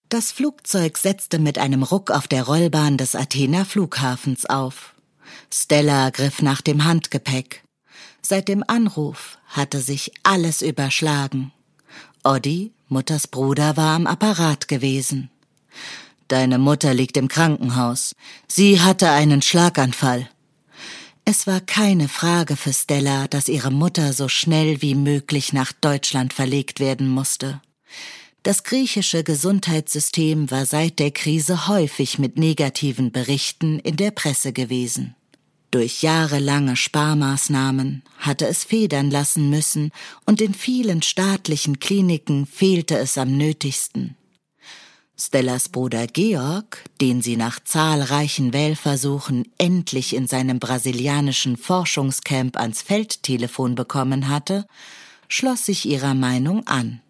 Das Flugzeug setzte mit einem Ruck auf der Rollbahn des Athener Flughafens auf. Stella griff nach dem Handgepäck. Seit dem Anruf hatte sich alles überschlagen. Oddi, Mutters Bruder, war am Apparat gewesen. »Deine Mutter liegt im Krankenhaus. Sie hatte einen Schlaganfall.« Es war keine Frage für Stella, dass ihre Mutter so schnell wie möglich nach Deutschland verlegt werden musste. Das griechische Gesundheitssystem war seit der Krise häufig mit negativen Berichten in der Presse gewesen. Durch jahrelange Sparmaßnahmen hatte es federn lassen müssen und in vielen staatlichen Kliniken fehlte es am nötigsten. Stellas Bruder Georg, den sie nach zahlreichen Wählversuchen endlich in seinem brasilianischen Forschungscamp ans Feldtelefon bekommen hatte, schloss sich ihrer Meinung an.